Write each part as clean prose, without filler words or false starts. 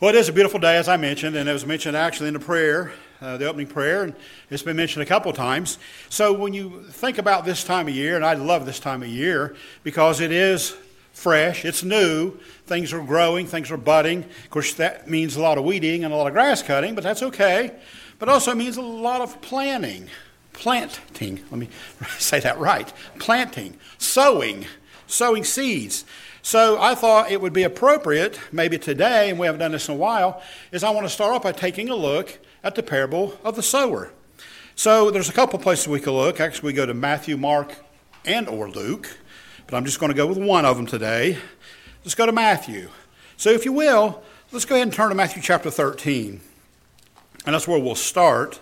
Well, it is a beautiful day, as I mentioned, and it was mentioned actually in the prayer, the opening prayer, and it's been mentioned a couple of times. So when you think about this time of year, and I love this time of year because it is fresh, it's new, things are growing, things are budding. Of course, that means a lot of weeding and a lot of grass cutting, but that's okay. But also it means a lot of planting, let me say that right, planting, sowing seeds. So I thought it would be appropriate, maybe today, and we haven't done this in a while, is I want to start off by taking a look at the parable of the sower. So there's a couple places we could look. Actually, we go to Matthew, Mark, and or Luke, but I'm just going to go with one of them today. Let's go to Matthew. So if you will, let's go ahead and turn to Matthew chapter 13, and that's where we'll start.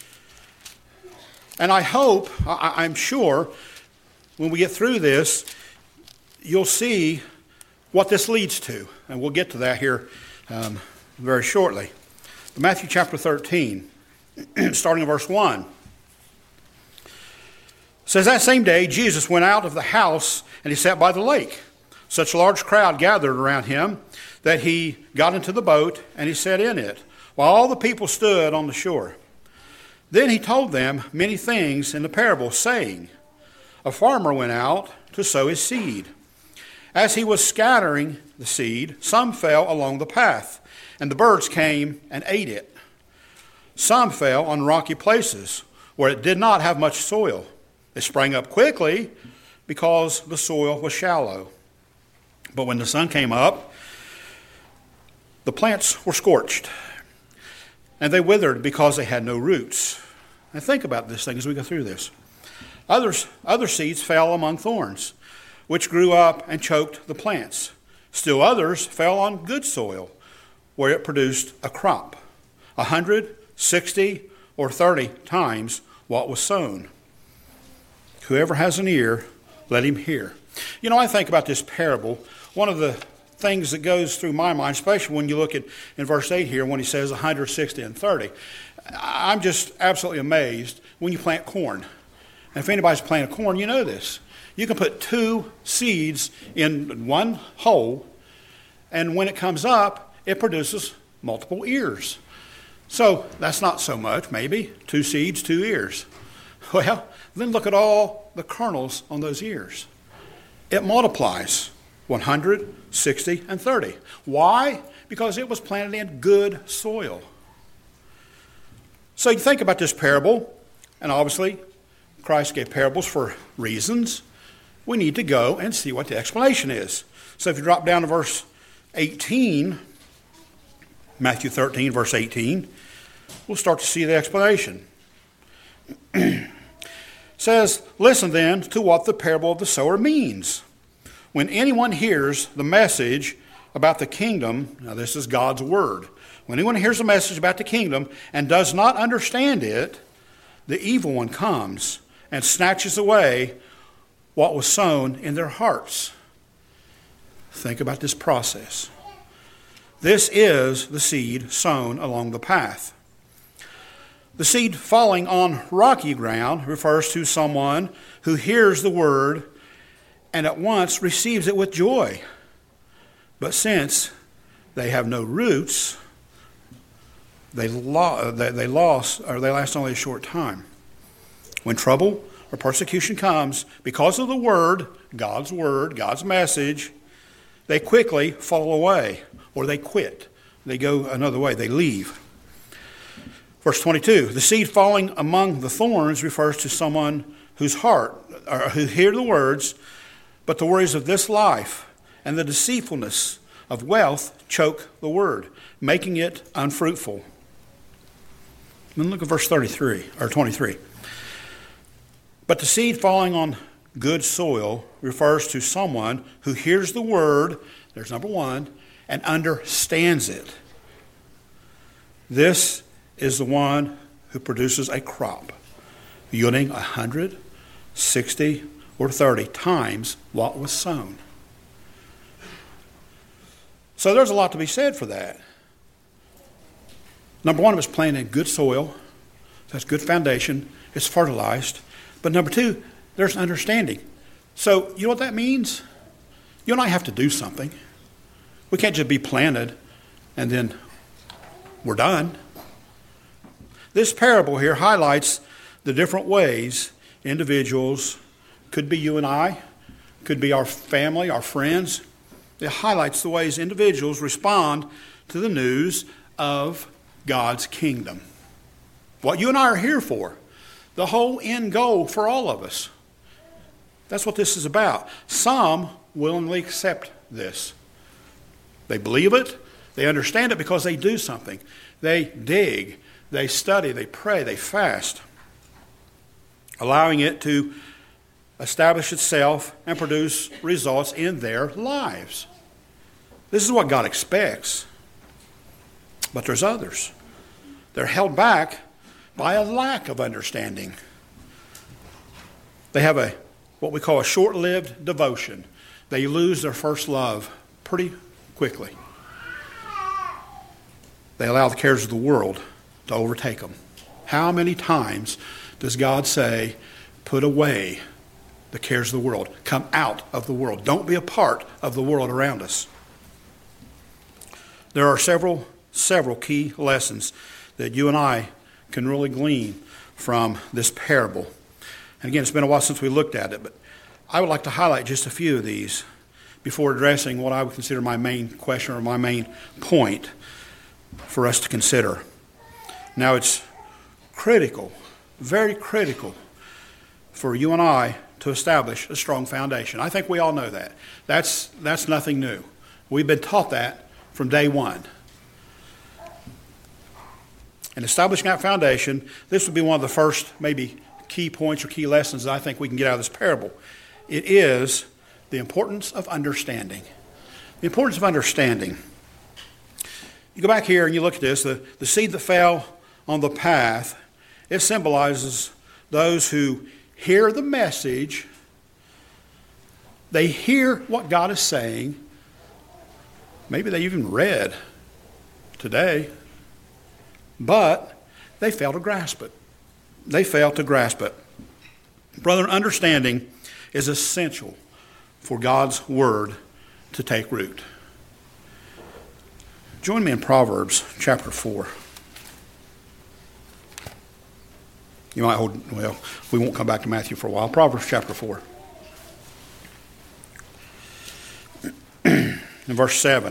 And I hope, I'm sure, when we get through this, you'll see what this leads to. And we'll get to that here very shortly. Matthew chapter 13, starting in verse 1. Says, that same day Jesus went out of the house and he sat by the lake. Such a large crowd gathered around him that he got into the boat and he sat in it, while all the people stood on the shore. Then he told them many things in the parable, saying, a farmer went out to sow his seed. As he was scattering the seed, some fell along the path, and the birds came and ate it. Some fell on rocky places, where it did not have much soil. It sprang up quickly because the soil was shallow. But when the sun came up, the plants were scorched, and they withered because they had no roots. And think about this thing as we go through this. Other seeds fell among thorns, which grew up and choked the plants. Still others fell on good soil, where it produced a crop, 100, 60, or 30 times what was sown. Whoever has an ear, let him hear. You know, I think about this parable. One of the things that goes through my mind, especially when you look at in verse 8 here, when he says 100, 60, and 30, I'm just absolutely amazed when you plant corn. And if anybody's planted corn, you know this. You can put 2 seeds in one hole, and when it comes up, it produces multiple ears. So that's not so much, maybe. 2 seeds, 2 ears. Well, then look at all the kernels on those ears. It multiplies 100, 60, and 30. Why? Because it was planted in good soil. So you think about this parable, and obviously Christ gave parables for reasons. We need to go and see what the explanation is. So if you drop down to verse 18, Matthew 13, verse 18, we'll start to see the explanation. It says, listen then to what the parable of the sower means. When anyone hears the message about the kingdom, now this is God's word. When anyone hears the message about the kingdom and does not understand it, the evil one comes and snatches away what was sown in their hearts. Think about this process. This is the seed sown along the path. The seed falling on rocky ground refers to someone who hears the word and at once receives it with joy. But since they have no roots, they last only a short time. When trouble or persecution comes because of the word, God's message, they quickly fall away, or they quit. They go another way. They leave. Verse 22, the seed falling among the thorns refers to someone who hear the words, but the worries of this life and the deceitfulness of wealth choke the word, making it unfruitful. Then look at verse 23. But the seed falling on good soil refers to someone who hears the word, there's number 1, and understands it. This is the one who produces a crop, yielding 100, 60, or 30 times what was sown. So there's a lot to be said for that. Number 1, it was planted in good soil. That's good foundation. It's fertilized. But number 2, there's understanding. So you know what that means? You and I have to do something. We can't just be planted and then we're done. This parable here highlights the different ways individuals, could be you and I, could be our family, our friends. It highlights the ways individuals respond to the news of God's kingdom. What you and I are here for, the whole end goal for all of us. That's what this is about. Some willingly accept this. They believe it, they understand it because they do something. They dig, they study, they pray, they fast, allowing it to establish itself and produce results in their lives. This is what God expects. But there's others. They're held back by a lack of understanding. They have what we call a short-lived devotion. They lose their first love pretty quickly. They allow the cares of the world to overtake them. How many times does God say, put away the cares of the world? Come out of the world. Don't be a part of the world around us. There are several key lessons that you and I can really glean from this parable. And again, it's been a while since we looked at it, but I would like to highlight just a few of these before addressing what I would consider my main question or my main point for us to consider. Now, it's critical, very critical, for you and I to establish a strong foundation. I think we all know that. That's nothing new. We've been taught that from day one. And establishing that foundation, this would be one of the first maybe key points or key lessons that I think we can get out of this parable. It is the importance of understanding. The importance of understanding. You go back here and you look at this, the seed that fell on the path, it symbolizes those who hear the message, they hear what God is saying, maybe they even read today, but they fail to grasp it. They fail to grasp it. Brother, understanding is essential for God's word to take root. Join me in Proverbs chapter 4. You might we won't come back to Matthew for a while. Proverbs chapter 4. In verse 7.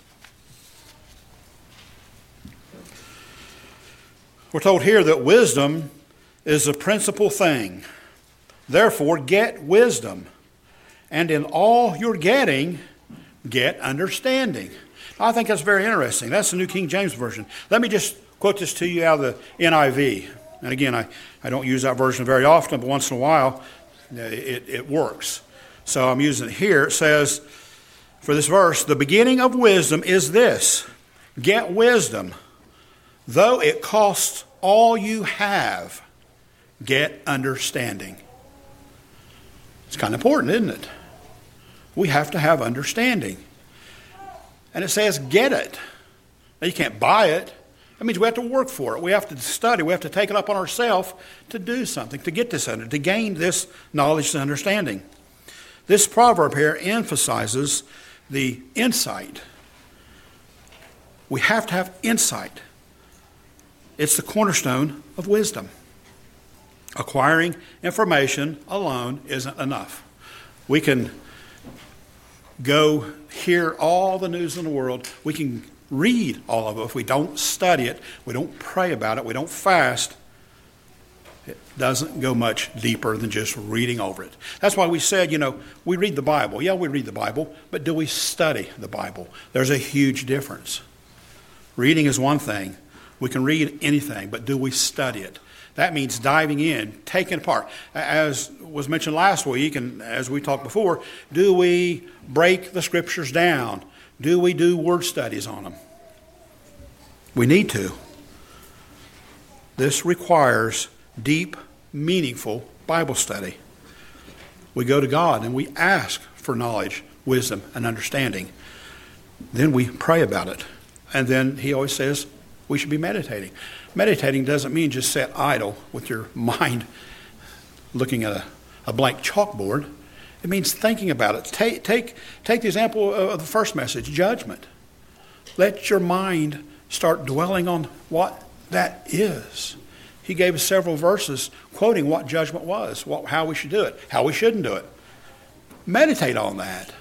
We're told here that wisdom is the principal thing. Therefore, get wisdom. And in all you're getting, get understanding. I think that's very interesting. That's the New King James Version. Let me just quote this to you out of the NIV. And again, I don't use that version very often, but once in a while it works. So I'm using it here. It says, for this verse, the beginning of wisdom is this: get wisdom. Though it costs all you have, get understanding. It's kind of important, isn't it? We have to have understanding. And it says, get it. Now, you can't buy it. That means we have to work for it. We have to study. We have to take it up on ourselves to do something, to get this to gain this knowledge and understanding. This proverb here emphasizes the insight. We have to have insight. It's the cornerstone of wisdom. Acquiring information alone isn't enough. We can go hear all the news in the world. We can read all of it. If we don't study it, we don't pray about it, we don't fast, it doesn't go much deeper than just reading over it. That's why we said, we read the Bible. Yeah, we read the Bible, but do we study the Bible? There's a huge difference. Reading is one thing. We can read anything, but do we study it? That means diving in, taking it apart. As was mentioned last week, and as we talked before, do we break the Scriptures down? Do we do word studies on them? We need to. This requires deep, meaningful Bible study. We go to God and we ask for knowledge, wisdom, and understanding. Then we pray about it. And then he always says we should be meditating. Meditating doesn't mean just sit idle with your mind looking at a blank chalkboard. It means thinking about it. Take the example of the first message, judgment. Let your mind start dwelling on what that is. He gave us several verses quoting what judgment was, how we should do it, how we shouldn't do it. Meditate on that.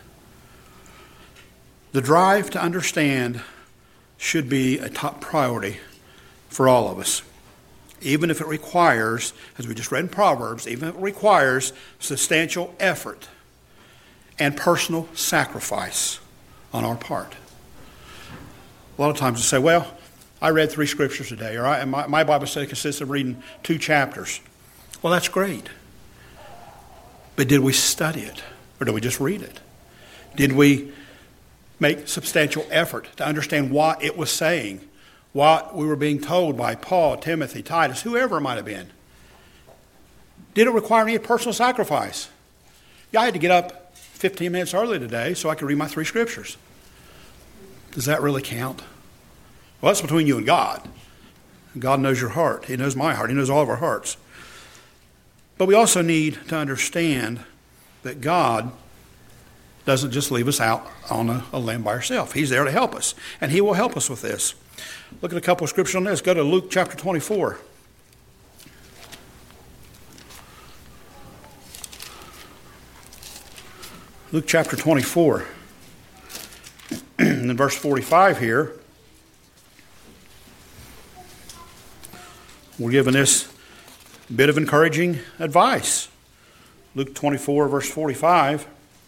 The drive to understand should be a top priority for all of us. Even if it requires, as we just read in Proverbs, even if it requires substantial effort and personal sacrifice on our part. A lot of times we say, well, I read 3 scriptures today, or my Bible study consists of reading 2 chapters. Well, that's great. But did we study it, or did we just read it? Did we make substantial effort to understand what it was saying, what we were being told by Paul, Timothy, Titus, whoever it might have been? Did it require any personal sacrifice? Yeah, I had to get up 15 minutes early today so I could read my 3 scriptures. Does that really count? Well, that's between you and God. God knows your heart. He knows my heart. He knows all of our hearts. But we also need to understand that God doesn't just leave us out on a limb by ourselves. He's there to help us, and He will help us with this. Look at a couple of scriptures on this. Go to Luke chapter 24. Luke chapter 24. In verse 45 here, we're given this bit of encouraging advice. Luke 24, verse 45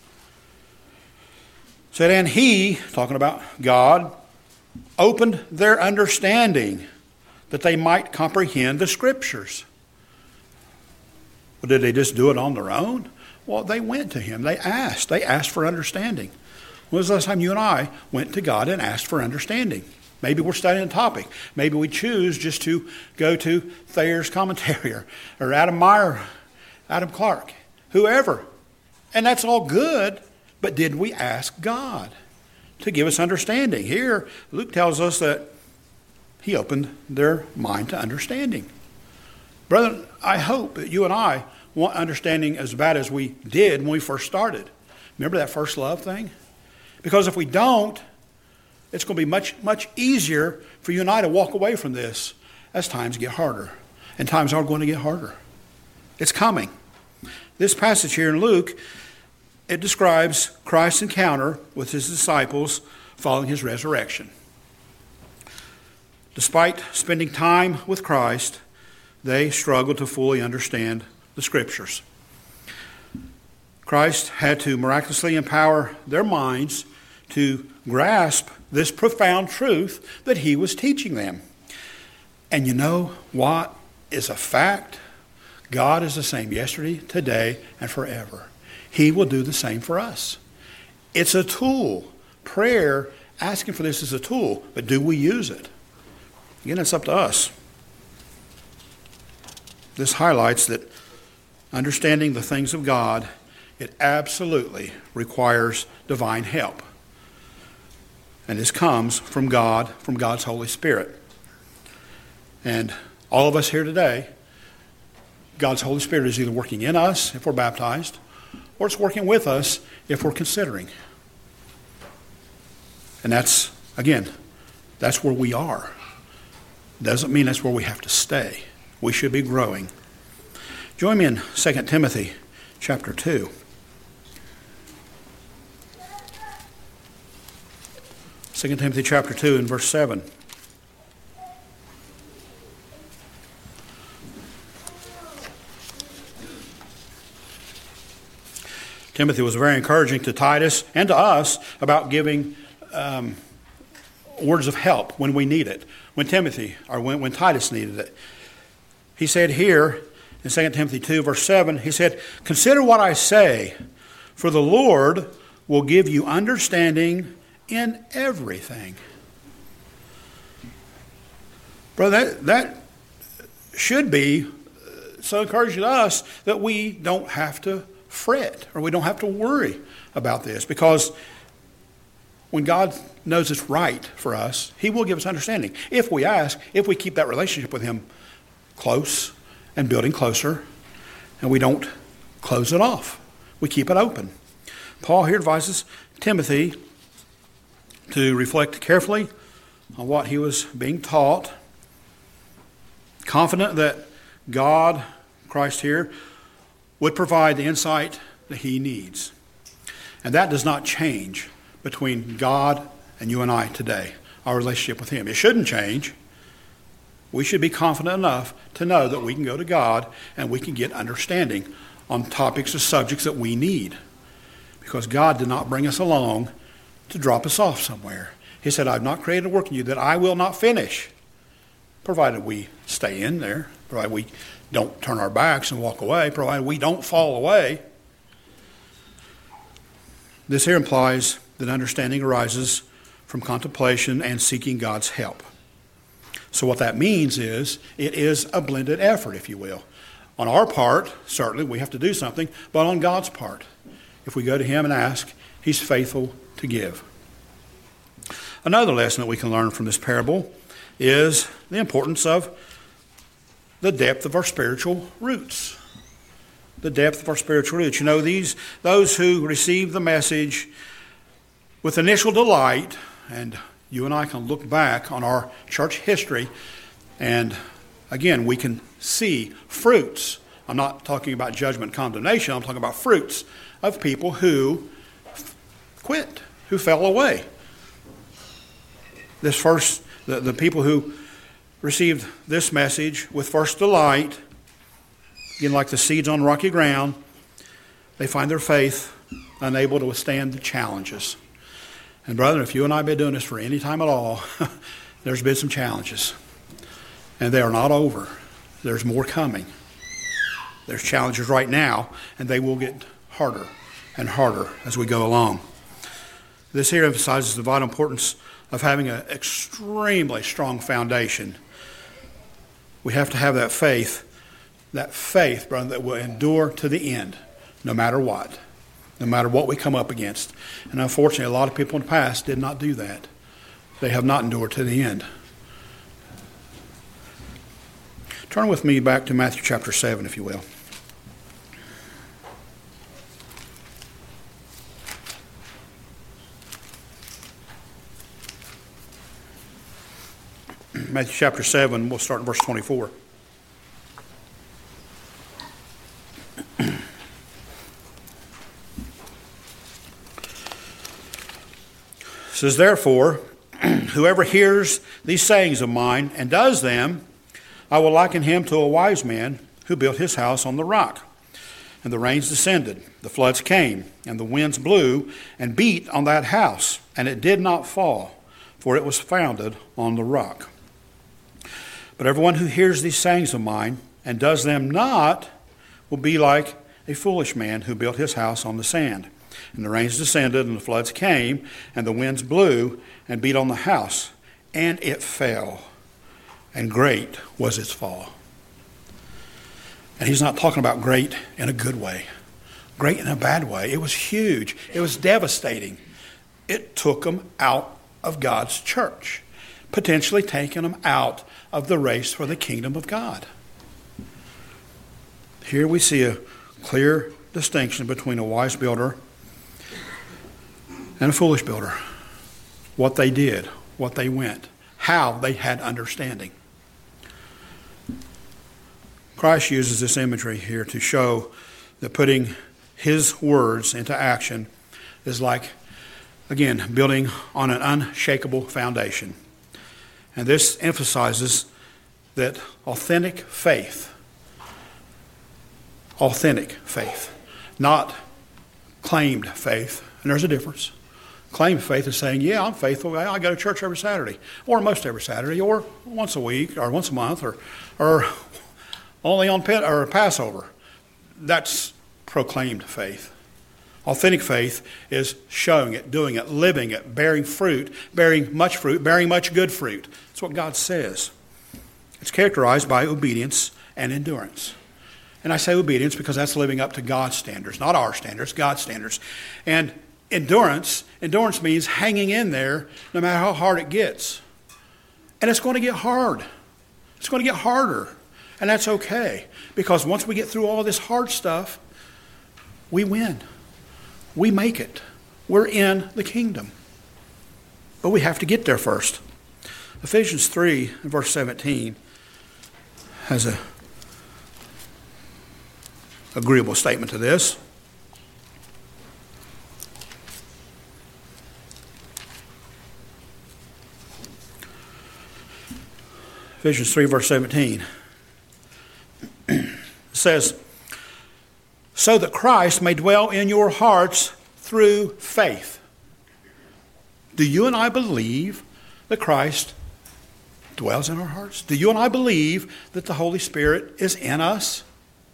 said, and He, talking about God, opened their understanding that they might comprehend the Scriptures. Well, did they just do it on their own? Well, they went to Him. They asked. They asked for understanding. When was the last time you and I went to God and asked for understanding? Maybe we're studying a topic. Maybe we choose just to go to Thayer's commentary or Adam Meyer, Adam Clark, whoever. And that's all good, but did we ask God to give us understanding? Here, Luke tells us that He opened their mind to understanding. Brethren, I hope that you and I want understanding as bad as we did when we first started. Remember that first love thing? Because if we don't, it's going to be much, much easier for you and I to walk away from this as times get harder. And times are going to get harder. It's coming. This passage here in Luke, it describes Christ's encounter with His disciples following His resurrection. Despite spending time with Christ, they struggled to fully understand the Scriptures. Christ had to miraculously empower their minds to grasp this profound truth that He was teaching them. And you know what is a fact? God is the same yesterday, today, and forever. He will do the same for us. It's a tool. Prayer, asking for this is a tool, but do we use it? Again, it's up to us. This highlights that understanding the things of God, it absolutely requires divine help. And this comes from God, from God's Holy Spirit. And all of us here today, God's Holy Spirit is either working in us if we're baptized, or it's working with us if we're considering. And that's, again, that's where we are. Doesn't mean that's where we have to stay. We should be growing. Join me in 2 Timothy chapter 2. 2 Timothy chapter 2 and verse 7. Timothy was very encouraging to Titus and to us about giving words of help when we need it. When Titus needed it. He said here in 2 Timothy 2 verse 7, he said, consider what I say, for the Lord will give you understanding in everything. Brother, that should be so encouraging to us that we don't have to fret or we don't have to worry about this, because when God knows it's right for us, He will give us understanding. If we ask, if we keep that relationship with Him close and building closer, and we don't close it off. We keep it open. Paul here advises Timothy to reflect carefully on what he was being taught, confident that God, Christ here, would provide the insight that he needs. And that does not change between God and you and I today, our relationship with him. It shouldn't change. We should be confident enough to know that we can go to God and we can get understanding on topics or subjects that we need. Because God did not bring us along to drop us off somewhere. He said, I've not created a work in you that I will not finish, provided we stay in there, provided we don't turn our backs and walk away, provided we don't fall away. This here implies that understanding arises from contemplation and seeking God's help. So what that means is, it is a blended effort, if you will. On our part, certainly, we have to do something, but on God's part, if we go to him and ask, he's faithful to give. Another lesson that we can learn from this parable is the importance of the depth of our spiritual roots. The depth of our spiritual roots. You know, those who receive the message with initial delight, and you and I can look back on our church history, and again, we can see fruits. I'm not talking about judgment and condemnation. I'm talking about fruits of people who quit, who fell away. The people who received this message with first delight, again, like the seeds on rocky ground, they find their faith unable to withstand the challenges. And brother, if you and I have been doing this for any time at all, there's been some challenges. And they are not over. There's more coming. There's challenges right now, and they will get harder and harder as we go along. This here emphasizes the vital importance of having an extremely strong foundation. We have to have that faith, brother, that will endure to the end, no matter what we come up against. And unfortunately, a lot of people in the past did not do that. They have not endured to the end. Turn with me back to Matthew chapter 7, if you will. Matthew chapter 7, we'll start in verse 24. It says, therefore, whoever hears these sayings of mine and does them, I will liken him to a wise man who built his house on the rock. And the rains descended, the floods came, and the winds blew and beat on that house, and it did not fall, for it was founded on the rock. But everyone who hears these sayings of mine and does them not will be like a foolish man who built his house on the sand. And the rains descended, and the floods came, and the winds blew and beat on the house, and it fell. And great was its fall. And he's not talking about great in a good way. Great in a bad way. It was huge. It was devastating. It took them out of God's church, potentially taking them out of the race for the kingdom of God. Here we see a clear distinction between a wise builder and a foolish builder. What they did, what they went, how they had understanding. Christ uses this imagery here to show that putting his words into action is like, again, building on an unshakable foundation. And this emphasizes that authentic faith, not claimed faith, and there's a difference. Claimed faith is saying, yeah, I'm faithful. I go to church every Saturday, or most every Saturday, or once a week, or once a month, or only on Passover. That's proclaimed faith. Authentic faith is showing it, doing it, living it, bearing much fruit, bearing much good fruit. That's what God says. It's characterized by obedience and endurance. And I say obedience because that's living up to God's standards, not our standards, God's standards. And endurance means hanging in there no matter how hard it gets. And it's going to get hard. It's going to get harder. And that's okay. Because once we get through all this hard stuff, we win. We make it. We're in the kingdom. But we have to get there first. Ephesians 3 and verse 17 has a agreeable statement to this. Ephesians 3 verse 17 says, so that Christ may dwell in your hearts through faith. Do you and I believe that Christ dwells in our hearts? Do you and I believe that the Holy Spirit is in us?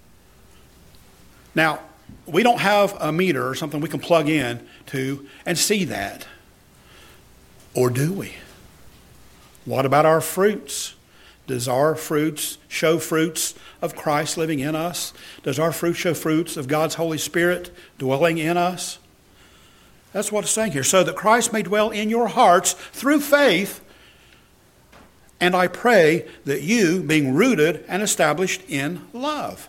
Now, we don't have a meter or something we can plug in to and see that. Or do we? What about our fruits? Does our fruits show fruits of Christ living in us? Does our fruit show fruits of God's Holy Spirit dwelling in us? That's what it's saying here. So that Christ may dwell in your hearts through faith. And I pray that you, being rooted and established in love.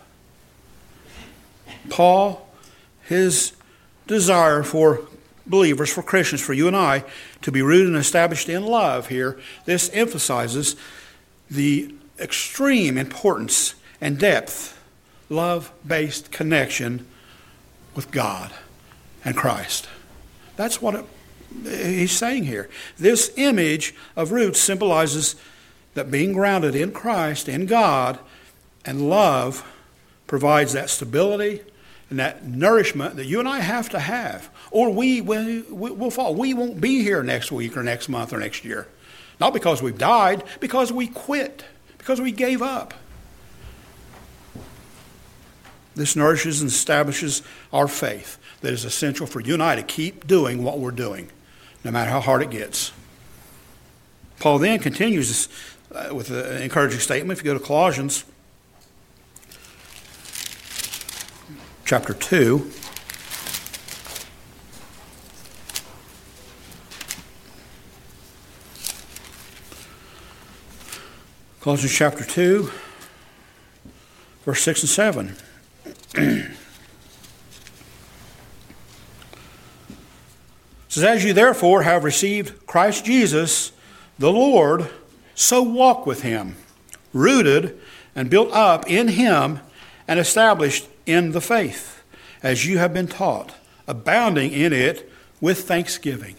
Paul, his desire for believers, for Christians, for you and I, to be rooted and established in love here, this emphasizes the extreme importance and depth, love-based connection with God and Christ. That's what he's saying here. This image of roots symbolizes that being grounded in Christ, in God, and love provides that stability and that nourishment that you and I have to have. Or we'll fall. We won't be here next week or next month or next year. Not because we've died, because we quit, because we gave up. This nourishes and establishes our faith that is essential for you and I to keep doing what we're doing, no matter how hard it gets. Paul then continues with an encouraging statement. If you go to Colossians chapter 2, Colossians chapter 2, verse 6 and 7. It says, as you therefore have received Christ Jesus, the Lord, so walk with him, rooted and built up in him and established in the faith, as you have been taught, abounding in it with thanksgiving.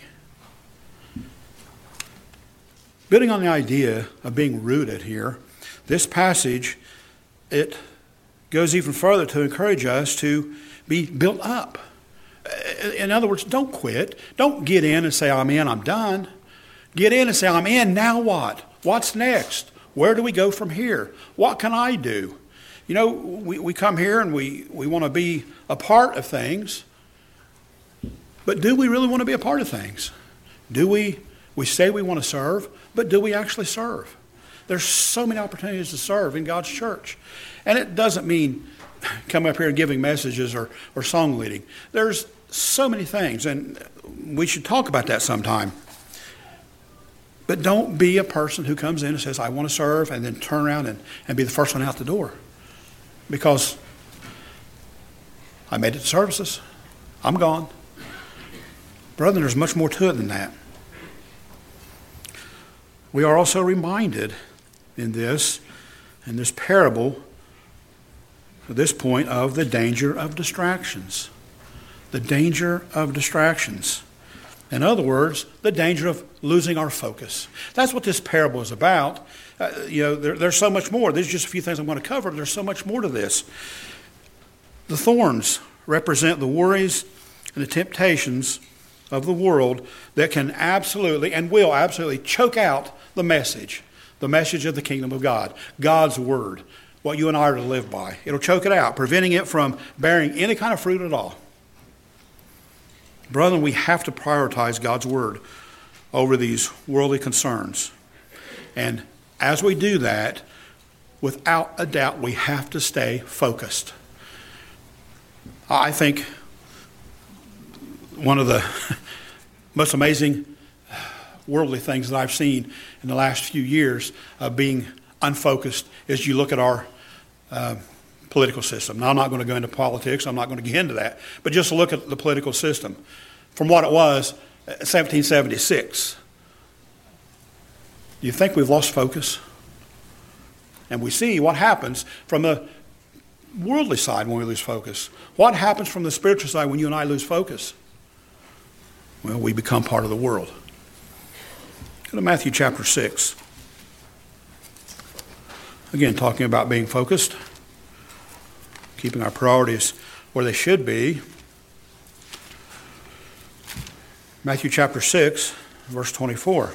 Building on the idea of being rooted here, this passage, it goes even further to encourage us to be built up. In other words, don't quit. Don't get in and say, I'm in, I'm done. Get in and say, I'm in, now what? What's next? Where do we go from here? What can I do? You know, we come here and we want to be a part of things, but do we really want to be a part of things? Do we say we want to serve, but do we actually serve? There's so many opportunities to serve in God's church. And it doesn't mean coming up here and giving messages or song leading. There's so many things, and we should talk about that sometime. But don't be a person who comes in and says, I want to serve, and then turn around and be the first one out the door. Because I made it to services. I'm gone. Brother, there's much more to it than that. We are also reminded in this parable, at this point, of the danger of distractions. The danger of distractions. In other words, the danger of losing our focus. That's what this parable is about. There's so much more. There's just a few things I'm going to cover, but there's so much more to this. The thorns represent the worries and the temptations of the world that can absolutely and will absolutely choke out the message of the kingdom of God, God's word, what you and I are to live by. It'll choke it out, preventing it from bearing any kind of fruit at all. Brethren, we have to prioritize God's word over these worldly concerns. And as we do that, without a doubt, we have to stay focused. I think one of the most amazing worldly things that I've seen in the last few years of being unfocused is you look at our political system. Now, I'm not going to go into politics. I'm not going to get into that. But just look at the political system from what it was in 1776. Do you think we've lost focus? And we see what happens from the worldly side when we lose focus. What happens from the spiritual side when you and I lose focus? Well, we become part of the world. Go to Matthew chapter 6. Again, talking about being focused, keeping our priorities where they should be. Matthew chapter 6, verse 24.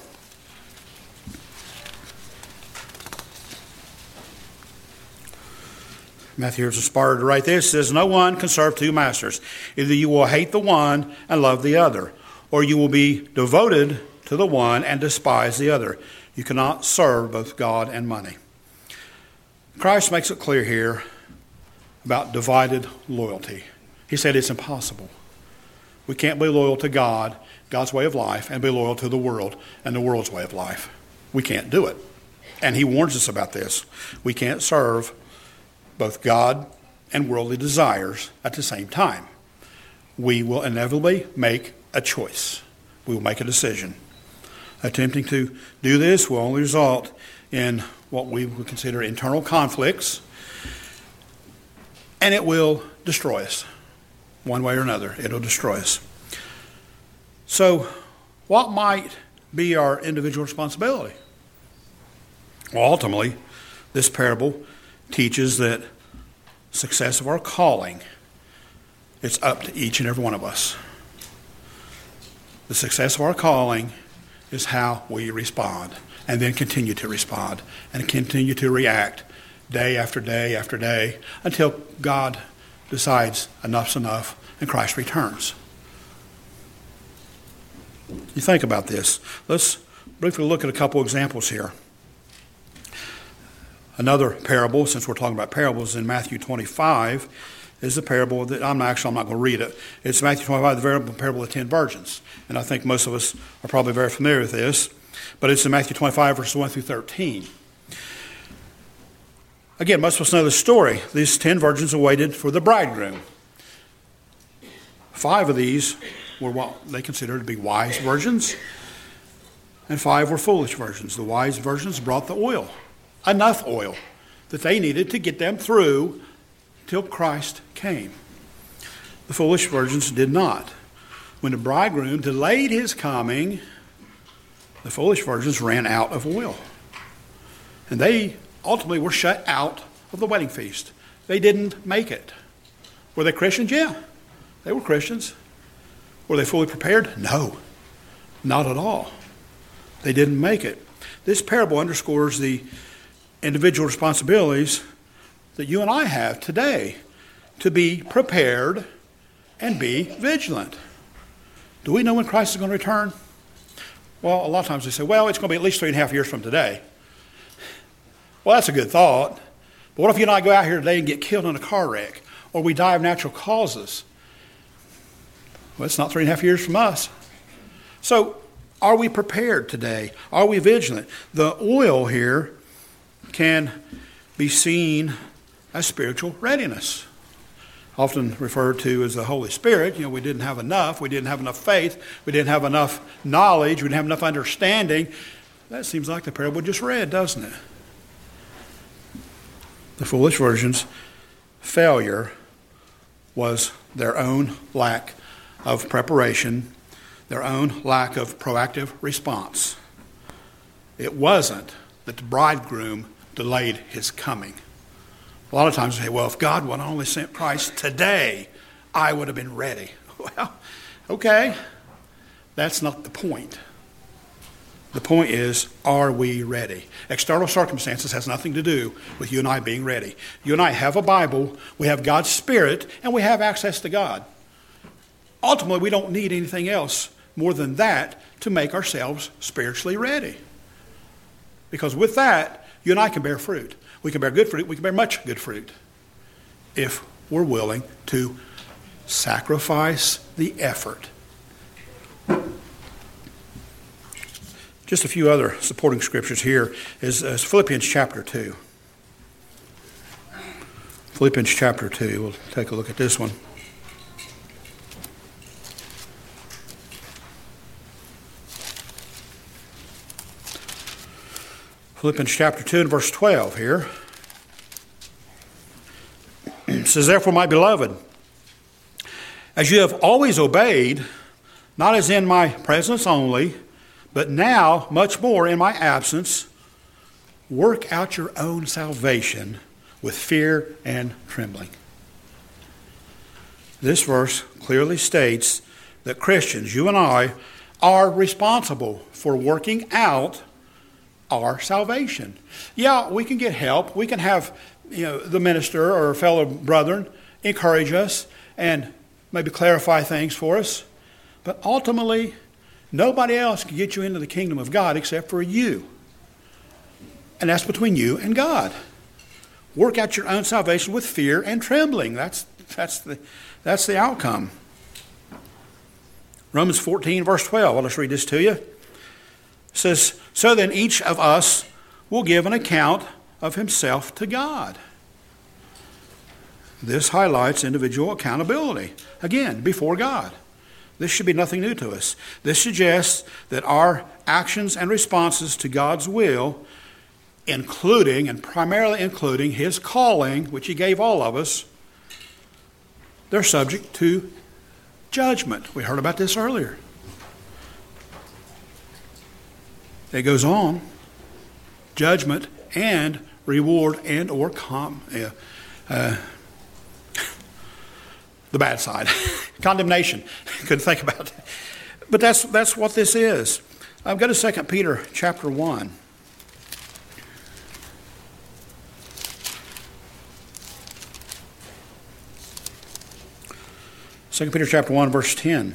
Matthew is inspired to write this. It says, "No one can serve two masters. Either you will hate the one and love the other, or you will be devoted to the one and despise the other. You cannot serve both God and money." Christ makes it clear here about divided loyalty. He said it's impossible. We can't be loyal to God, God's way of life, and be loyal to the world and the world's way of life. We can't do it. And he warns us about this. We can't serve both God and worldly desires at the same time. We will inevitably make a choice. We will make a decision. Attempting to do this will only result in what we would consider internal conflicts, and it will destroy us. One way or another, it'll destroy us. So, what might be our individual responsibility? Well, ultimately, this parable teaches that success of our calling, it's up to each and every one of us. The success of our calling is how we respond, and then continue to respond, and continue to react day after day after day until God decides enough's enough and Christ returns. You think about this. Let's briefly look at a couple examples here. Another parable, since we're talking about parables, in Matthew 25 is the parable that I'm not going to read it. It's Matthew 25, the parable of the 10 virgins. And I think most of us are probably very familiar with this. But it's in Matthew 25, verses 1 through 13. Again, most of us know the story. These 10 virgins awaited for the bridegroom. 5 of these were what they considered to be wise virgins, and 5 were foolish virgins. The wise virgins brought the oil, enough oil that they needed to get them through till Christ came. The foolish virgins did not. When the bridegroom delayed his coming, the foolish virgins ran out of oil. And they ultimately were shut out of the wedding feast. They didn't make it. Were they Christians? Yeah, they were Christians. Were they fully prepared? No, not at all. They didn't make it. This parable underscores the individual responsibilities that you and I have today to be prepared and be vigilant. Do we know when Christ is going to return? Well, a lot of times they say, well, it's going to be at least 3.5 years from today. Well, that's a good thought. But what if you and I go out here today and get killed in a car wreck, or we die of natural causes? Well, it's not 3.5 years from us. So, are we prepared today? Are we vigilant? The oil here can be seen as spiritual readiness. Often referred to as the Holy Spirit. We didn't have enough. We didn't have enough faith. We didn't have enough knowledge. We didn't have enough understanding. That seems like the parable we just read, doesn't it? The foolish virgins' failure was their own lack of preparation, their own lack of proactive response. It wasn't that the bridegroom delayed his coming. A lot of times we say, well, if God would only sent Christ today, I would have been ready. Well, okay, that's not the point. The point is, are we ready? External circumstances has nothing to do with you and I being ready. You and I have a Bible, we have God's Spirit, and we have access to God. Ultimately, we don't need anything else more than that to make ourselves spiritually ready. Because with that, you and I can bear fruit. We can bear good fruit. We can bear much good fruit if we're willing to sacrifice the effort. Just a few other supporting scriptures here is Philippians chapter 2. Philippians chapter 2. We'll take a look at this one. Philippians chapter 2 and verse 12 here. It says, therefore, my beloved, as you have always obeyed, not as in my presence only, but now much more in my absence, work out your own salvation with fear and trembling. This verse clearly states that Christians, you and I, are responsible for working out our salvation. Yeah, we can get help. We can have the minister or fellow brethren encourage us and maybe clarify things for us. But ultimately, nobody else can get you into the kingdom of God except for you. And that's between you and God. Work out your own salvation with fear and trembling. That's the outcome. Romans 14, verse 12. I'll just read this to you. It says, so then each of us will give an account of himself to God. This highlights individual accountability. Again, before God. This should be nothing new to us. This suggests that our actions and responses to God's will, including and primarily including his calling, which he gave all of us, they're subject to judgment. We heard about this earlier. It goes on. Judgment and reward and or the bad side. Condemnation. Couldn't think about that. But that's what this is. Go to 2 Peter chapter 1. Second Peter chapter 1, verse 10.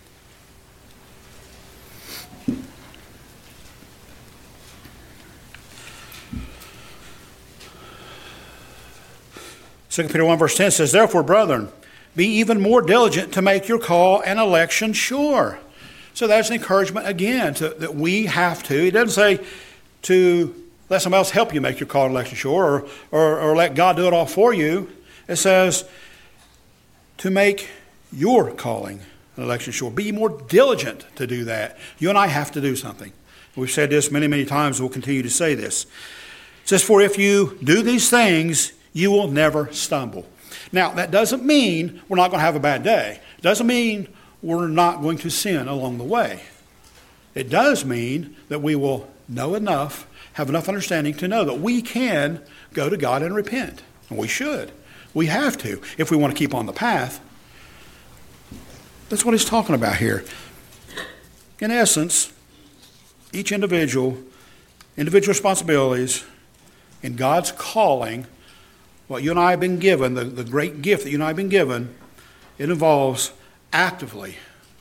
Second Peter 1, verse 10 says, therefore, brethren, be even more diligent to make your call and election sure. So that's an encouragement again that we have to. It doesn't say to let somebody else help you make your call and election sure or let God do it all for you. It says to make your calling and election sure. Be more diligent to do that. You and I have to do something. We've said this many, many times. We'll continue to say this. It says, for if you do these things, you will never stumble. Now, that doesn't mean we're not going to have a bad day. It doesn't mean we're not going to sin along the way. It does mean that we will know enough, have enough understanding to know that we can go to God and repent. And we should. We have to if we want to keep on the path. That's what he's talking about here. In essence, each individual responsibilities in God's calling, what you and I have been given, the great gift that you and I have been given, it involves actively,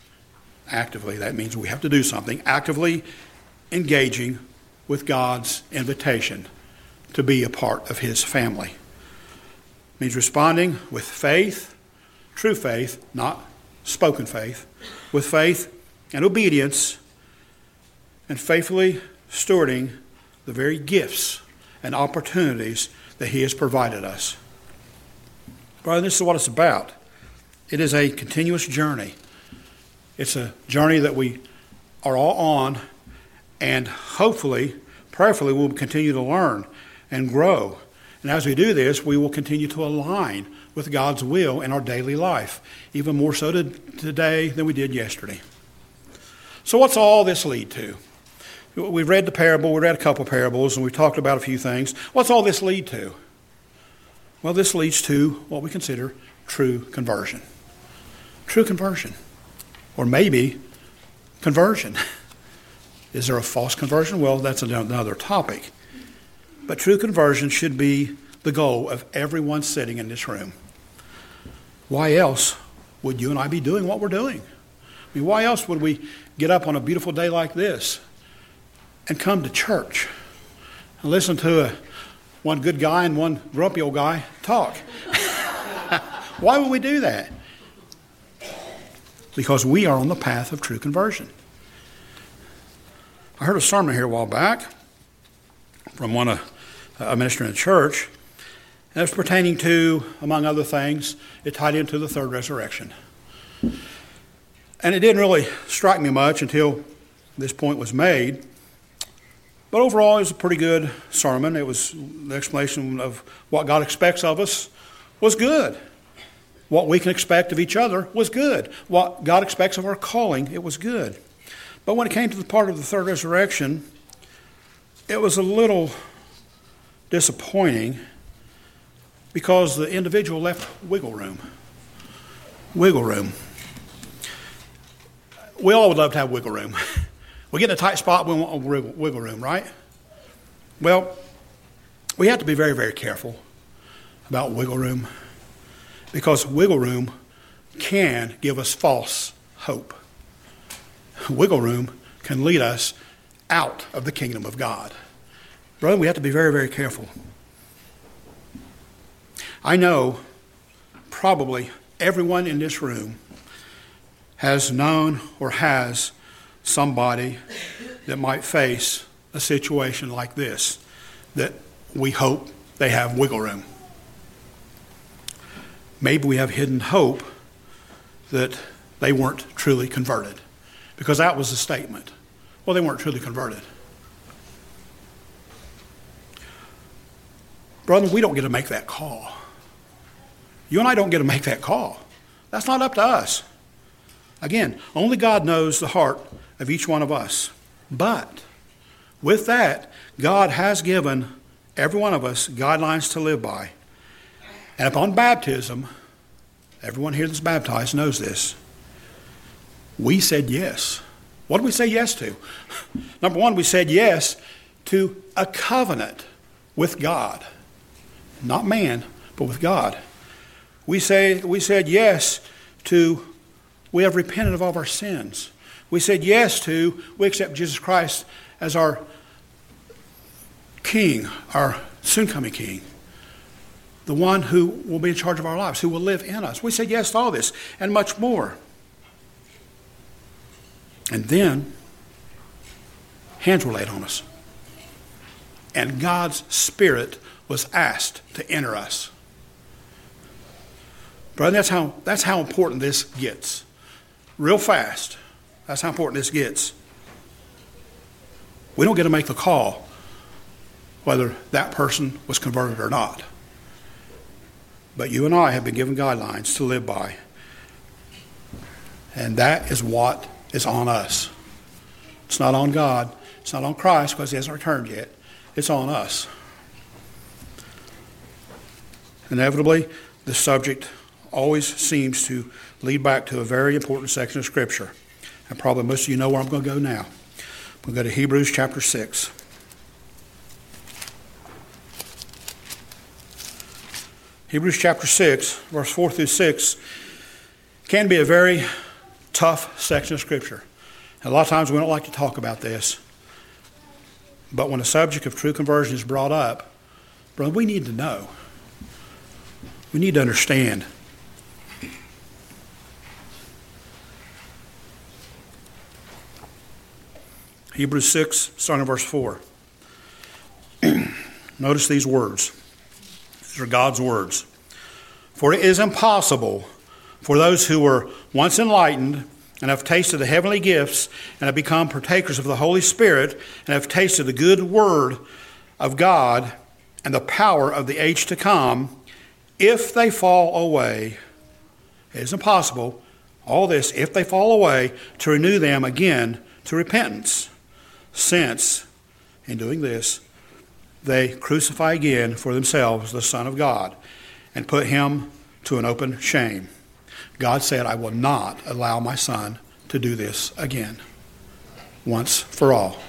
that means we have to do something, actively engaging with God's invitation to be a part of his family. It means responding with faith, true faith, not spoken faith, with faith and obedience, and faithfully stewarding the very gifts and opportunities that he has provided us. Brother, this is what it's about. It is a continuous journey. It's a journey that we are all on, and hopefully, prayerfully, we'll continue to learn and grow. And as we do this, we will continue to align with God's will in our daily life, even more so today than we did yesterday. So what's all this lead to? We've read the parable, we read a couple of parables, and we talked about a few things. What's all this lead to? Well, this leads to what we consider true conversion. True conversion. Or maybe conversion. Is there a false conversion? Well, that's another topic. But true conversion should be the goal of everyone sitting in this room. Why else would you and I be doing what we're doing? I mean, why else would we get up on a beautiful day like this and come to church and listen to one good guy and one grumpy old guy talk? Why would we do that? Because we are on the path of true conversion. I heard a sermon here a while back from a minister in the church, and it was pertaining to, among other things, it tied into the third resurrection. And it didn't really strike me much until this point was made. But overall, it was a pretty good sermon. It was the explanation of what God expects of us was good. What we can expect of each other was good. What God expects of our calling, it was good. But when it came to the part of the third resurrection, it was a little disappointing because the individual left wiggle room. Wiggle room. We all would love to have wiggle room. We get in a tight spot, we want a wiggle room, right? Well, we have to be very, very careful about wiggle room because wiggle room can give us false hope. Wiggle room can lead us out of the kingdom of God. Brother, we have to be very, very careful. I know probably everyone in this room has known or has somebody that might face a situation like this, that we hope they have wiggle room. Maybe we have hidden hope that they weren't truly converted, because that was the statement. Well, they weren't truly converted. Brother, we don't get to make that call. You and I don't get to make that call. That's not up to us. Again, only God knows the heart of each one of us. But with that, God has given every one of us guidelines to live by. And upon baptism, everyone here that's baptized knows this. We said yes. What did we say yes to? Number one, we said yes to a covenant with God. Not man, but with God. We said yes to, we have repented of all of our sins. We said yes to, we accept Jesus Christ as our King, our soon-coming King. The one who will be in charge of our lives, who will live in us. We said yes to all this and much more. And then, hands were laid on us. And God's Spirit was asked to enter us. Brother, that's how important this gets. Real fast. That's how important this gets. We don't get to make the call whether that person was converted or not. But you and I have been given guidelines to live by. And that is what is on us. It's not on God. It's not on Christ because he hasn't returned yet. It's on us. Inevitably, the subject always seems to lead back to a very important section of Scripture. And probably most of you know where I'm going to go now. We'll go to Hebrews chapter 6. Hebrews chapter 6, verse 4 through 6, can be a very tough section of Scripture. And a lot of times we don't like to talk about this. But when the subject of true conversion is brought up, brother, we need to know. We need to understand. Hebrews 6, starting in verse 4. Notice these words. These are God's words. For it is impossible for those who were once enlightened and have tasted the heavenly gifts and have become partakers of the Holy Spirit and have tasted the good word of God and the power of the age to come, if they fall away, it is impossible, all this, if they fall away, to renew them again to repentance. Since, in doing this, they crucify again for themselves the Son of God and put him to an open shame. God said, I will not allow my son to do this again, once for all.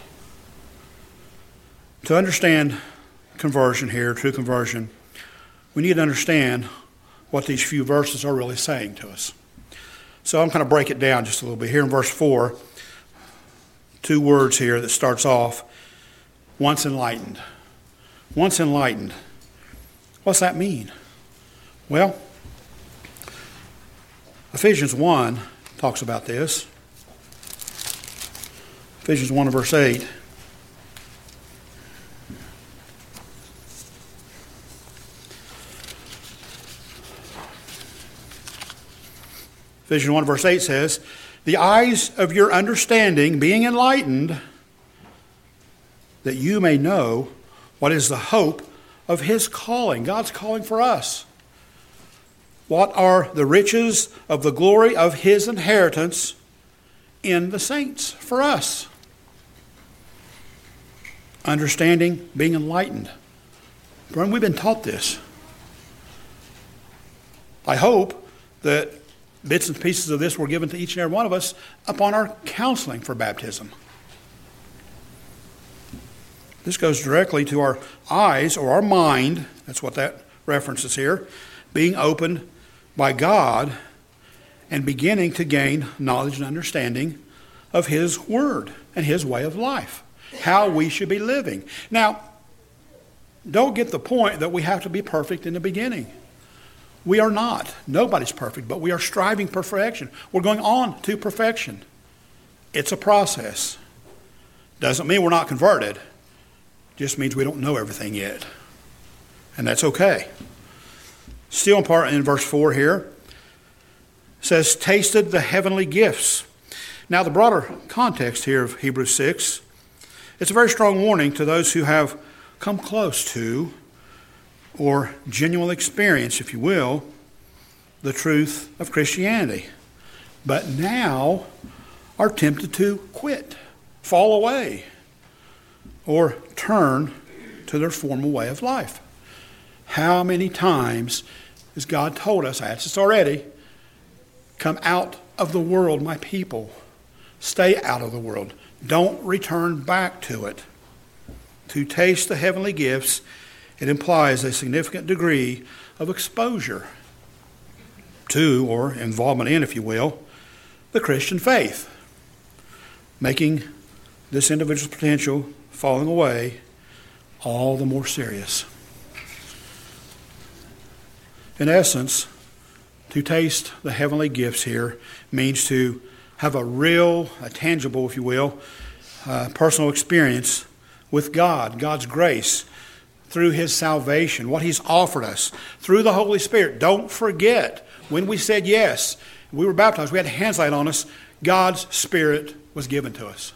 To understand conversion here, true conversion, we need to understand what these few verses are really saying to us. So I'm going to break it down just a little bit. Here in verse 4, two words here that starts off, once enlightened. Once enlightened. What's that mean? Well, Ephesians 1 talks about this. Ephesians 1 and verse 8. Ephesians 1 verse 8 says, the eyes of your understanding being enlightened, that you may know what is the hope of his calling. God's calling for us. What are the riches of the glory of his inheritance in the saints for us? Understanding, being enlightened. Brethren, we've been taught this. I hope that bits and pieces of this were given to each and every one of us upon our counseling for baptism. This goes directly to our eyes or our mind, that's what that reference is here, being opened by God and beginning to gain knowledge and understanding of his word and his way of life, how we should be living. Now, don't get the point that we have to be perfect in the beginning. We are not. Nobody's perfect, but we are striving for perfection. We're going on to perfection. It's a process. Doesn't mean we're not converted. Just means we don't know everything yet. And that's okay. Still in part in verse 4 here, says, tasted the heavenly gifts. Now the broader context here of Hebrews 6, it's a very strong warning to those who have come close to, or genuine experience, if you will, the truth of Christianity, but now are tempted to quit, fall away, or turn to their former way of life. How many times has God told us, I asked this already, come out of the world, my people. Stay out of the world. Don't return back to it. To taste the heavenly gifts, it implies a significant degree of exposure to, or involvement in, if you will, the Christian faith, making this individual's potential falling away all the more serious. In essence, to taste the heavenly gifts here means to have a real, a tangible, if you will, personal experience with God, God's grace, through his salvation, what he's offered us, through the Holy Spirit. Don't forget, when we said yes, we were baptized, we had hands laid on us, God's Spirit was given to us.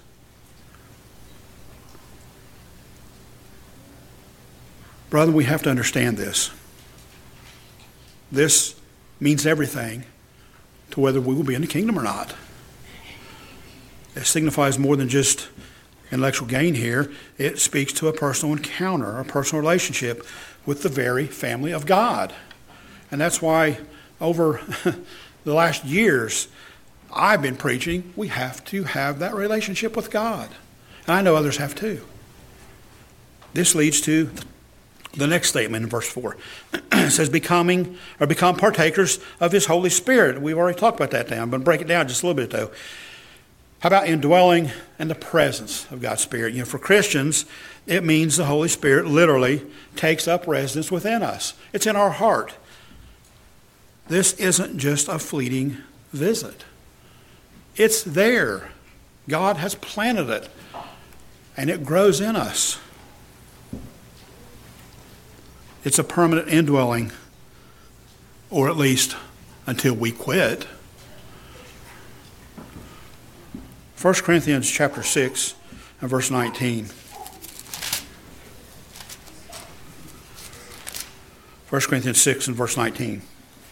Brother, we have to understand this. This means everything to whether we will be in the kingdom or not. It signifies more than just intellectual gain here. It speaks to a personal encounter, a personal relationship with the very family of God. And that's why over the last years I've been preaching, we have to have that relationship with God. And I know others have too. This leads to the next statement in verse 4. It says, become partakers of his Holy Spirit. We've already talked about that now. I'm going to break it down just a little bit though. How about indwelling and the presence of God's Spirit? You know, for Christians, it means the Holy Spirit literally takes up residence within us. It's in our heart. This isn't just a fleeting visit. It's there. God has planted it, and it grows in us. It's a permanent indwelling, or at least until we quit. 1 Corinthians chapter 6 and verse 19. 1 Corinthians 6 and verse 19.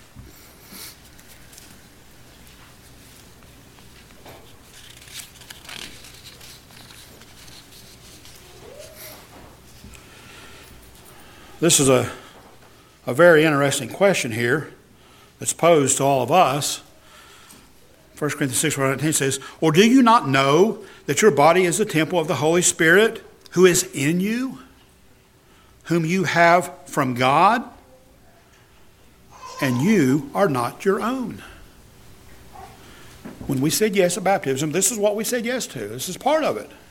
This is a very interesting question here that's posed to all of us. 1 Corinthians 6, verse 19 says, or do you not know that your body is the temple of the Holy Spirit who is in you, whom you have from God, and you are not your own? When we said yes to baptism, this is what we said yes to. This is part of it.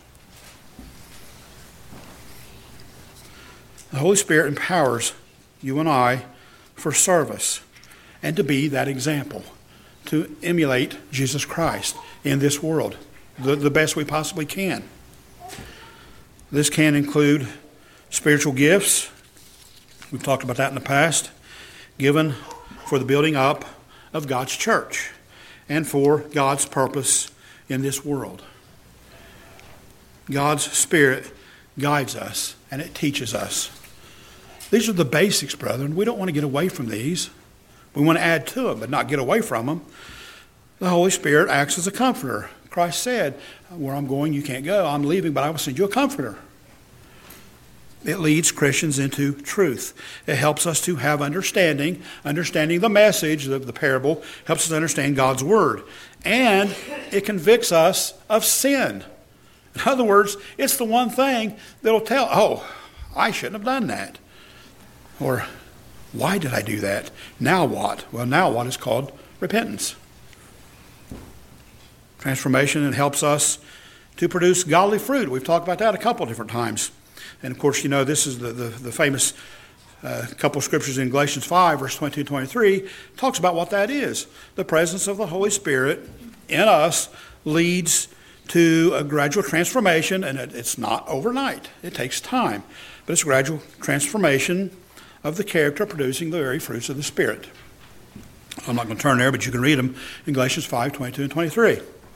The Holy Spirit empowers you and I for service and to be that example, to emulate Jesus Christ in this world the best we possibly can. This can include spiritual gifts. We've talked about that in the past, given for the building up of God's church and for God's purpose in this world. God's Spirit guides us and it teaches us. These are the basics, brethren. We don't want to get away from these. We want to add to them, but not get away from them. The Holy Spirit acts as a comforter. Christ said, where I'm going, you can't go. I'm leaving, but I will send you a comforter. It leads Christians into truth. It helps us to have understanding. Understanding the message of the parable helps us understand God's word. And it convicts us of sin. In other words, it's the one thing that'll tell, oh, I shouldn't have done that. Or, why did I do that? Now what? Well, now what is called repentance. Transformation, it helps us to produce godly fruit. We've talked about that a couple of different times. And of course, you know, this is the famous couple of scriptures in Galatians 5, verse 22 and 23, talks about what that is. The presence of the Holy Spirit in us leads to a gradual transformation, and it's not overnight. It takes time. But it's a gradual transformation of the character producing the very fruits of the Spirit. I'm not going to turn there, but you can read them in Galatians 5, 22 and 23.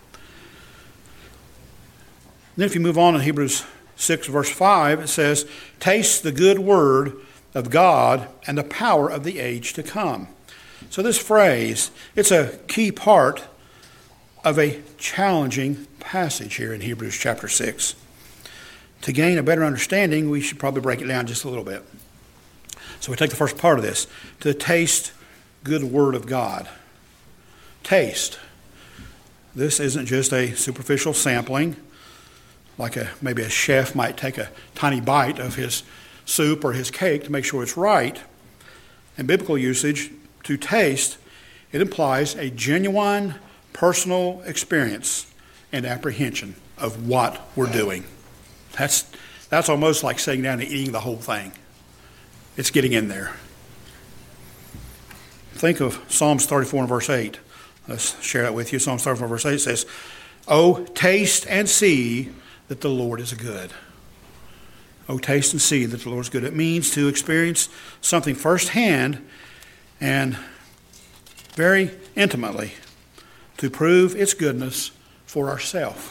Then if you move on in Hebrews 6, verse 5, it says, taste the good word of God and the power of the age to come. So this phrase, it's a key part of a challenging passage here in Hebrews chapter 6. To gain a better understanding, we should probably break it down just a little bit. So we take the first part of this, to taste good word of God. Taste. This isn't just a superficial sampling, like maybe a chef might take a tiny bite of his soup or his cake to make sure it's right. In biblical usage, to taste, it implies a genuine personal experience and apprehension of what we're doing. That's almost like sitting down and eating the whole thing. It's getting in there. Think of Psalms 34 and verse 8. Let's share that with you. Psalms 34 verse 8 says, "Oh, taste and see that the Lord is good." Oh, taste and see that the Lord is good. It means to experience something firsthand and very intimately, to prove its goodness for ourselves.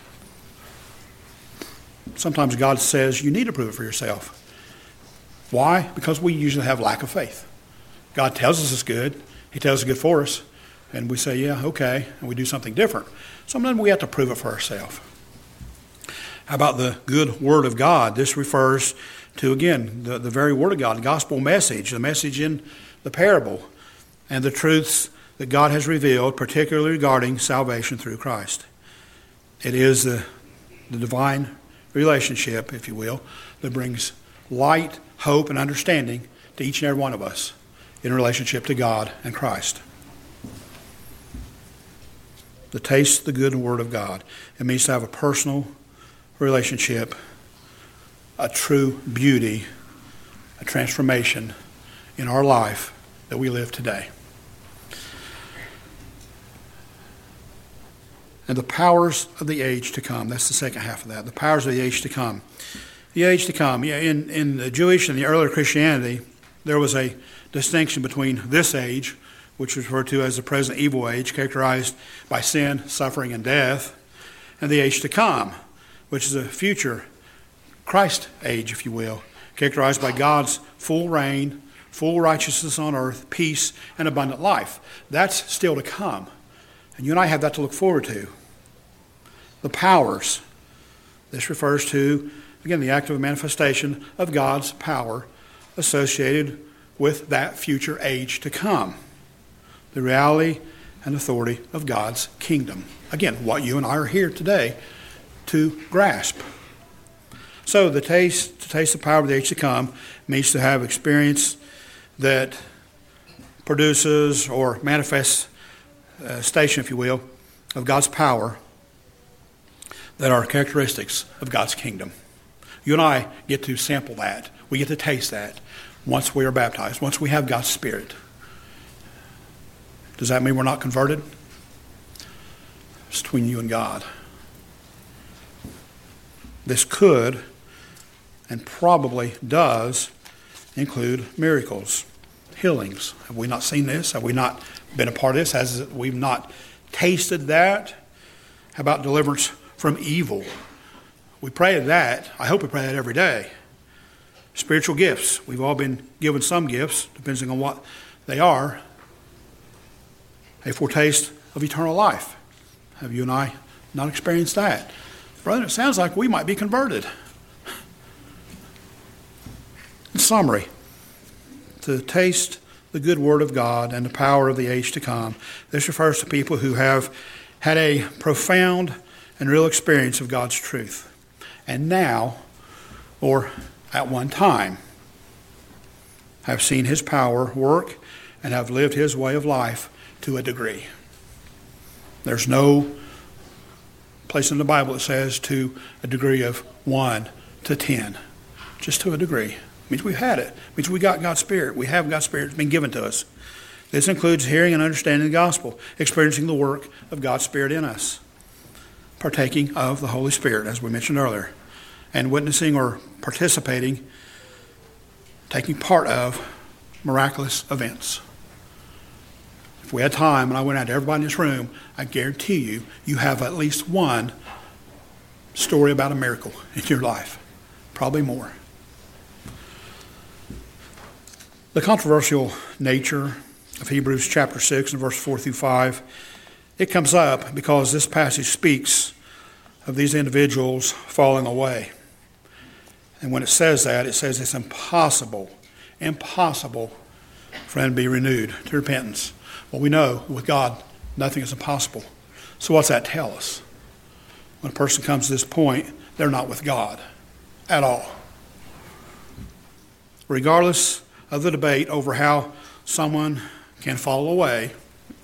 Sometimes God says you need to prove it for yourself. Why? Because we usually have lack of faith. God tells us it's good. He tells us it's good for us. And we say, yeah, okay, and we do something different. Sometimes we have to prove it for ourselves. How about the good word of God? This refers to, again, the very word of God, the gospel message, the message in the parable, and the truths that God has revealed, particularly regarding salvation through Christ. It is the divine relationship, if you will, that brings light, hope, and understanding to each and every one of us in relationship to God and Christ. To taste the good word of God. It means to have a personal relationship, a true beauty, a transformation in our life that we live today. And the powers of the age to come. That's the second half of that. The powers of the age to come. The age to come. Yeah, in the Jewish and the earlier Christianity, there was a distinction between this age, which was referred to as the present evil age, characterized by sin, suffering, and death, and the age to come, which is a future Christ age, if you will, characterized by God's full reign, full righteousness on earth, peace, and abundant life. That's still to come. And you and I have that to look forward to. The powers. This refers to, again, the active manifestation of God's power associated with that future age to come. The reality and authority of God's kingdom. Again, what you and I are here today to grasp. So to taste the power of the age to come means to have experience that produces or manifests station, if you will, of God's power that are characteristics of God's kingdom. You and I get to sample that. We get to taste that once we are baptized, once we have God's Spirit. Does that mean we're not converted? It's between you and God. This could and probably does include miracles, healings. Have we not seen this? Have we not been a part of this? Has we've not tasted that? How about deliverance from evil? We pray that. I hope we pray that every day. Spiritual gifts. We've all been given some gifts, depending on what they are. A foretaste of eternal life. Have you and I not experienced that? Brother, it sounds like we might be converted. In summary, to taste the good word of God and the power of the age to come, this refers to people who have had a profound and real experience of God's truth. And now, or at one time, have seen his power work and have lived his way of life to a degree. There's no place in the Bible that says to a degree of 1 to 10. Just to a degree. It means we've had it. It means we got God's Spirit. We have God's Spirit. It's been given to us. This includes hearing and understanding the gospel, experiencing the work of God's Spirit in us, partaking of the Holy Spirit, as we mentioned earlier, and witnessing or participating, taking part of miraculous events. If we had time and I went out to everybody in this room, I guarantee you, you have at least one story about a miracle in your life. Probably more. The controversial nature of Hebrews chapter 6 and verse 4 through 5, it comes up because this passage speaks of these individuals falling away. And when it says that, it says it's impossible for them to be renewed to repentance. Well, we know with God, nothing is impossible. So what's that tell us? When a person comes to this point, they're not with God at all. Regardless of the debate over how someone can fall away,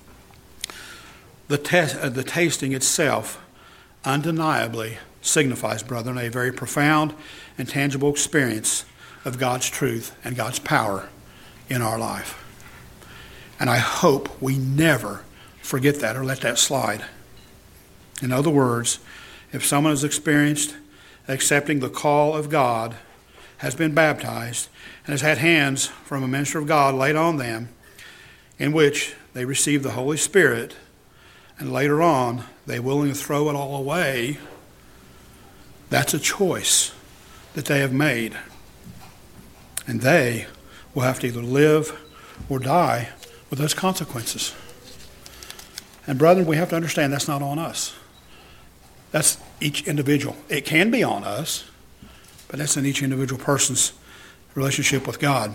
the tasting itself undeniably signifies, brethren, a very profound and tangible experience of God's truth and God's power in our life. And I hope we never forget that or let that slide. In other words, if someone has experienced accepting the call of God, has been baptized, and has had hands from a minister of God laid on them, in which they receive the Holy Spirit, and later on they're willing to throw it all away, that's a choice that they have made. And they will have to either live or die with those consequences. And brethren, we have to understand that's not on us. That's each individual. It can be on us, but that's in each individual person's relationship with God.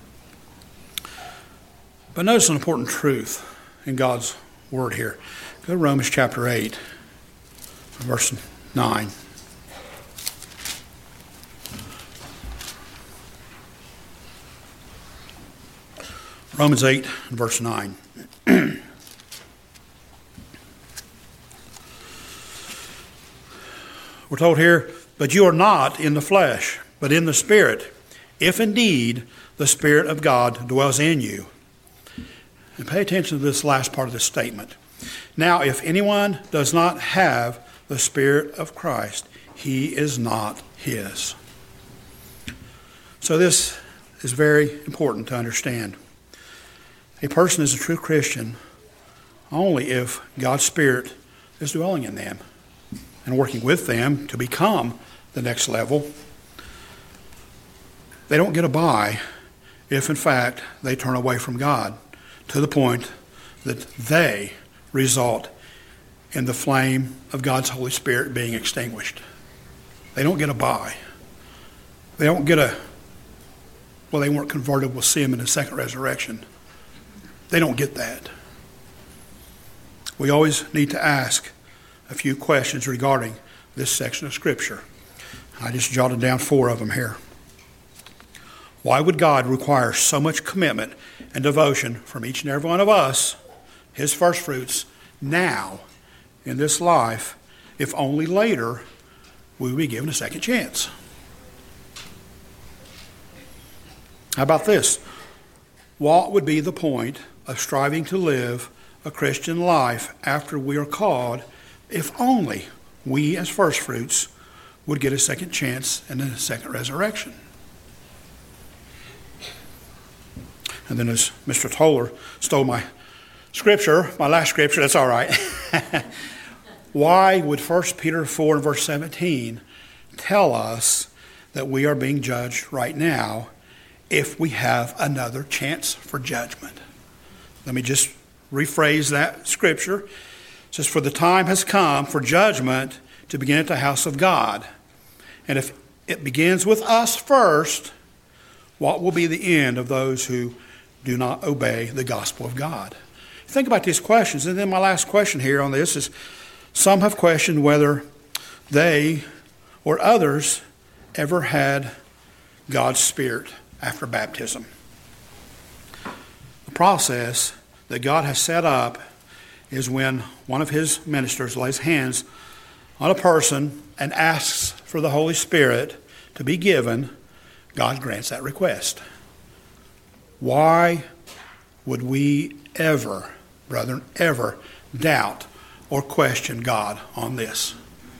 But notice an important truth in God's word here. Go to Romans chapter 8, verse 9. Romans 8, verse 9. We're told here, but you are not in the flesh, but in the Spirit, if indeed the Spirit of God dwells in you. And pay attention to this last part of this statement. Now, if anyone does not have the Spirit of Christ, he is not his. So this is very important to understand. A person is a true Christian only if God's Spirit is dwelling in them and working with them to become the next level. They don't get a bye if, in fact, they turn away from God to the point that they result in the flame of God's Holy Spirit being extinguished. They don't get a bye. They don't get they weren't converted. We'll see them in the second resurrection. They don't get that. We always need to ask a few questions regarding this section of Scripture. I just jotted down 4 of them here. Why would God require so much commitment and devotion from each and every one of us, his first fruits, now in this life, if only later we will be given a second chance? How about this? What would be the point of striving to live a Christian life after we are called if only we as first fruits would get a second chance and a second resurrection? And then as Mr. Toller stole my last scripture, that's all right. Why would 1 Peter 4 and verse 17 tell us that we are being judged right now if we have another chance for judgment. Let me just rephrase that scripture. It says, for the time has come for judgment to begin at the house of God. And if it begins with us first, what will be the end of those who do not obey the gospel of God? Think about these questions. And then my last question here on this is, some have questioned whether they or others ever had God's Spirit after baptism. The process that God has set up is when one of his ministers lays hands on a person and asks for the Holy Spirit to be given, God grants that request. Why would we ever, brethren, ever doubt or question God on this?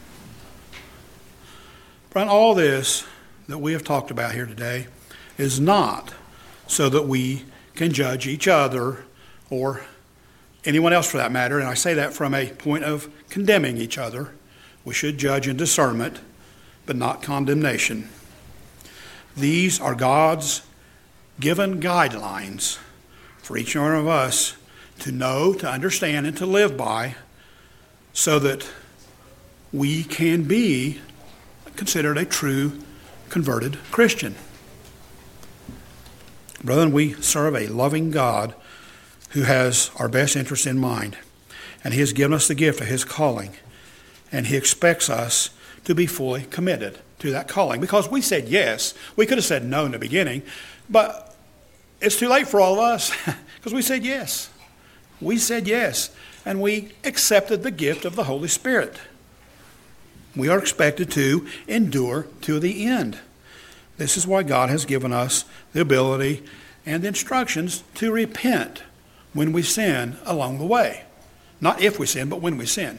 But all this that we have talked about here today is not so that we can judge each other or anyone else for that matter, and I say that from a point of condemning each other. We should judge in discernment, but not condemnation. These are God's given guidelines for each one of us to know, to understand, and to live by, so that we can be considered a true converted Christian. Brethren, we serve a loving God who has our best interest in mind, and he has given us the gift of his calling, and he expects us to be fully committed to that calling. Because we said yes. We could have said no in the beginning, but it's too late for all of us because we said yes. We said yes, and we accepted the gift of the Holy Spirit. We are expected to endure to the end. This is why God has given us the ability and the instructions to repent when we sin along the way. Not if we sin, but when we sin.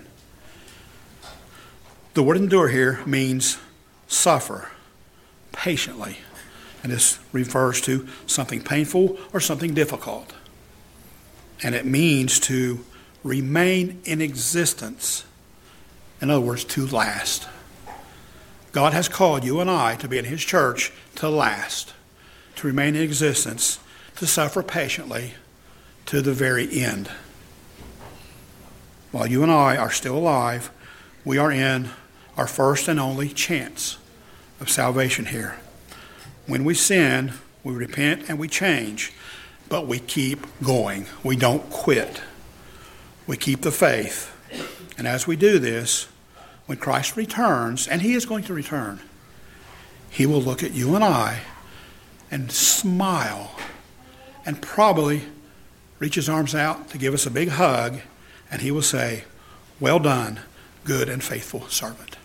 The word endure here means suffer patiently. And this refers to something painful or something difficult. And it means to remain in existence. In other words, to last. God has called you and I to be in his church to last, to remain in existence, to suffer patiently to the very end. While you and I are still alive, we are in our first and only chance of salvation here. When we sin, we repent and we change, but we keep going. We don't quit. We keep the faith. And as we do this, when Christ returns, and he is going to return, he will look at you and I and smile and probably reach his arms out to give us a big hug, and he will say, well done, good and faithful servant.